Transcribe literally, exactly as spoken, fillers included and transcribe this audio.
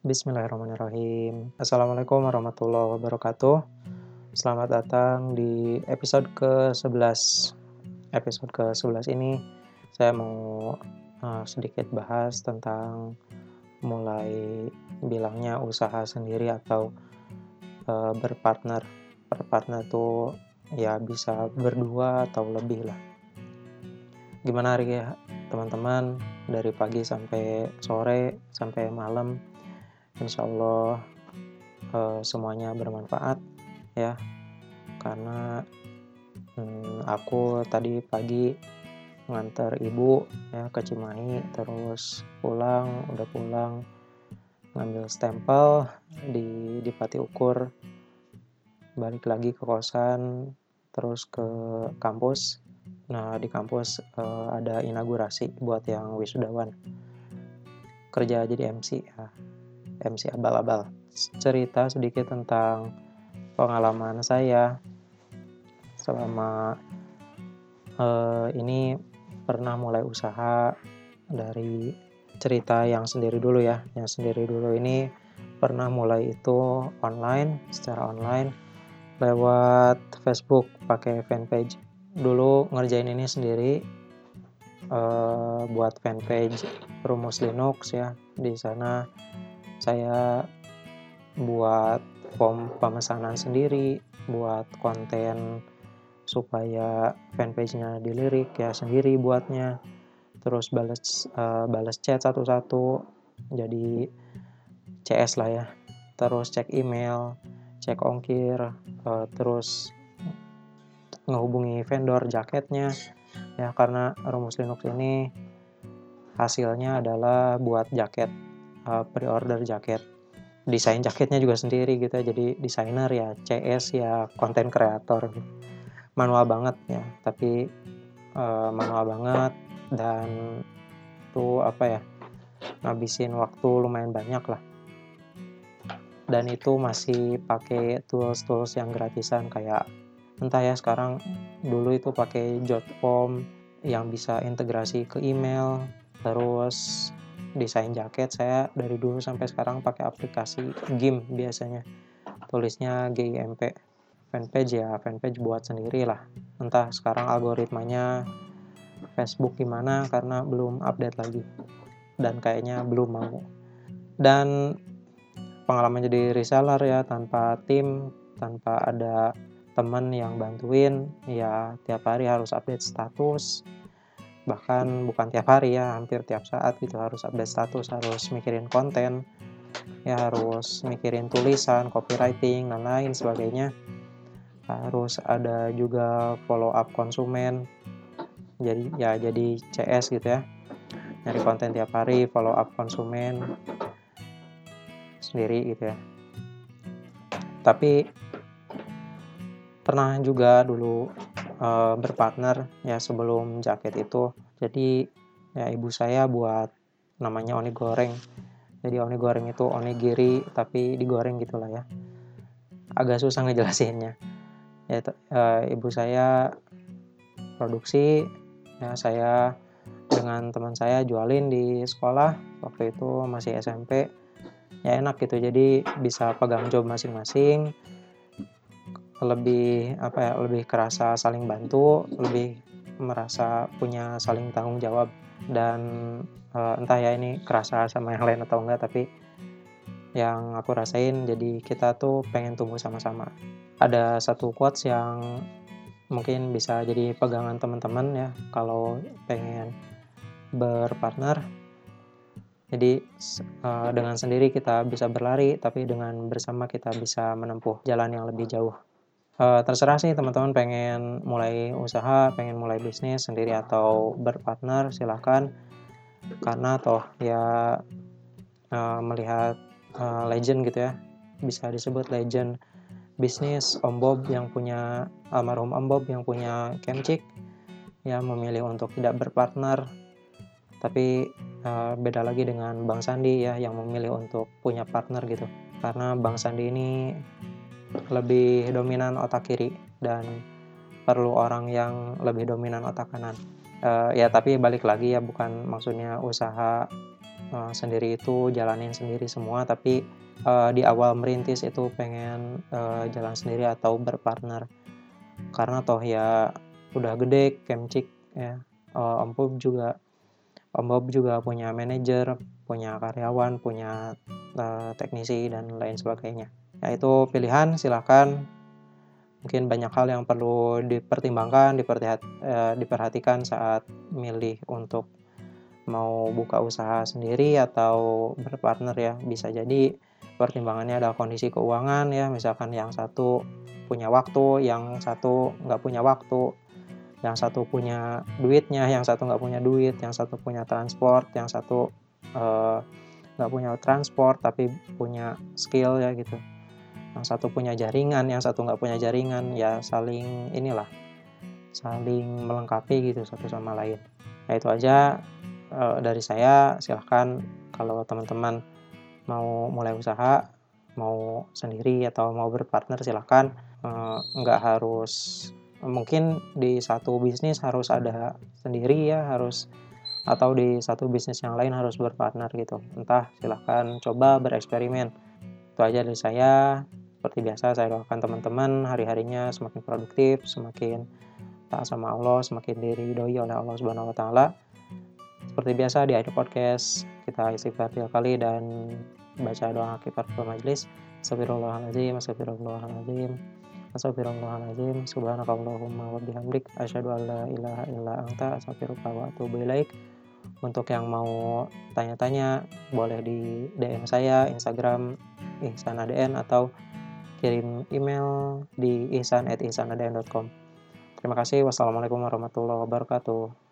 Bismillahirrahmanirrahim. Assalamualaikum warahmatullahi wabarakatuh. Selamat datang di episode kesebelas. Episode kesebelas ini saya mau uh, sedikit bahas tentang mulai bilangnya usaha sendiri atau uh, berpartner. Berpartner tuh ya bisa berdua atau lebih lah. Gimana hari ya teman-teman, dari pagi sampai sore sampai malam, insya Allah eh, semuanya bermanfaat ya, karena hmm, aku tadi pagi nganter ibu ya ke Cimahi, terus pulang udah pulang ngambil stempel di di Pati Ukur, balik lagi ke kosan, terus ke kampus. Nah di kampus eh, ada inaugurasi buat yang wisudawan, kerja jadi M C ya, M C abal-abal. Cerita sedikit tentang pengalaman saya selama uh, ini pernah mulai usaha. Dari cerita yang sendiri dulu ya. Yang sendiri dulu ini pernah mulai itu online, secara online lewat Facebook pakai fanpage. Dulu ngerjain ini sendiri, uh, buat fanpage Rumus Linux ya. Di sana saya buat form pemesanan sendiri, buat konten supaya fanpage-nya dilirik ya sendiri buatnya, terus balas uh, balas chat satu-satu jadi C S lah ya, terus cek email, cek ongkir, uh, terus ngehubungi vendor jaketnya ya, karena Rumus Linux ini hasilnya adalah buat jaket, uh, pre-order jaket. Desain jaketnya juga sendiri gitu, jadi desainer ya, C S ya, konten kreator. Manual banget ya, tapi uh, manual banget, dan tuh apa ya, ngabisin waktu lumayan banyak lah. Dan itu masih pakai tools-tools yang gratisan kayak, entah ya sekarang, dulu itu pakai Jotform yang bisa integrasi ke email. Terus desain jaket saya dari dulu sampai sekarang pakai aplikasi G I M P biasanya, tulisnya G I M P. Fanpage ya fanpage buat sendiri lah, entah sekarang algoritmanya Facebook gimana karena belum update lagi dan kayaknya belum mau. Dan pengalaman jadi reseller ya, tanpa tim, tanpa ada teman yang bantuin ya, tiap hari harus update status. Bahkan bukan tiap hari ya, hampir tiap saat gitu harus update status, harus mikirin konten ya, harus mikirin tulisan, copywriting dan lain sebagainya. Harus ada juga follow up konsumen, jadi ya jadi C S gitu ya, nyari konten tiap hari, follow up konsumen sendiri gitu ya. Tapi pernah juga dulu uh, berpartner ya sebelum jaket itu. Jadi ya ibu saya buat namanya oni goreng. Jadi oni goreng itu onigiri tapi digoreng gitulah ya. Agak susah ngejelasinnya. Ya uh, ibu saya produksi ya, saya dengan teman saya jualin di sekolah waktu itu masih S M P. Ya enak gitu, jadi bisa pegang job masing-masing, lebih apa ya, lebih kerasa saling bantu, lebih merasa punya saling tanggung jawab. Dan e, entah ya ini kerasa sama yang lain atau enggak, tapi yang aku rasain jadi kita tuh pengen tumbuh sama-sama. Ada satu quotes yang mungkin bisa jadi pegangan teman-teman ya kalau pengen berpartner. Jadi uh, dengan sendiri kita bisa berlari, tapi dengan bersama kita bisa menempuh jalan yang lebih jauh. Uh, terserah sih teman-teman pengen mulai usaha, pengen mulai bisnis sendiri atau berpartner, silahkan. Karena toh ya uh, melihat uh, legend gitu ya, bisa disebut legend bisnis, Om Bob yang punya, almarhum Om Bob yang punya Kemcik, ya memilih untuk tidak berpartner. Tapi uh, beda lagi dengan Bang Sandi ya yang memilih untuk punya partner gitu. Karena Bang Sandi ini lebih dominan otak kiri dan perlu orang yang lebih dominan otak kanan. Uh, ya tapi balik lagi ya, bukan maksudnya usaha eee, sendiri itu jalanin sendiri semua, tapi, eee, di awal merintis itu pengen, eee, jalan sendiri atau berpartner. Karena toh ya udah gede, kemcik ya, eee, Om Bob juga Om Bob juga punya manajer, punya karyawan, punya, eee, teknisi dan lain sebagainya. Ya itu pilihan, silakan. Mungkin banyak hal yang perlu dipertimbangkan, dipertihat eee, diperhatikan saat milih untuk mau buka usaha sendiri atau berpartner ya. Bisa jadi pertimbangannya adalah kondisi keuangan ya, misalkan yang satu punya waktu, yang satu nggak punya waktu, yang satu punya duitnya, yang satu nggak punya duit, yang satu punya transport, yang satu, eee, nggak punya transport tapi punya skill ya gitu. Yang satu punya jaringan, yang satu nggak punya jaringan, ya saling inilah, saling melengkapi gitu satu sama lain. Nah itu aja, eee, dari saya, silahkan kalau teman-teman mau mulai usaha, mau sendiri atau mau berpartner silahkan, eee, nggak harus mungkin di satu bisnis harus ada sendiri ya, harus atau di satu bisnis yang lain harus berpartner gitu. Entah, silahkan coba bereksperimen. Itu aja dari saya. Seperti biasa saya doakan teman-teman hari-harinya semakin produktif, semakin taat sama Allah, semakin diridhoi oleh Allah Subhanahu wa taala. Seperti biasa di akhir podcast kita istighfar tiga kali dan baca doa kifaratul majelis. Astagfirullahaladzim, astagfirullahaladzim, astagfirullahaladzim, subhanakallahumma wa bihamdik, asyhadu an la ilaha illa anta, astaghfiruka wa atubu ilaik. Untuk yang mau tanya-tanya boleh di D M saya Instagram ihsanadn atau kirim email di ihsan at ihsanadn dot com. Terima kasih. Wassalamualaikum warahmatullahi wabarakatuh.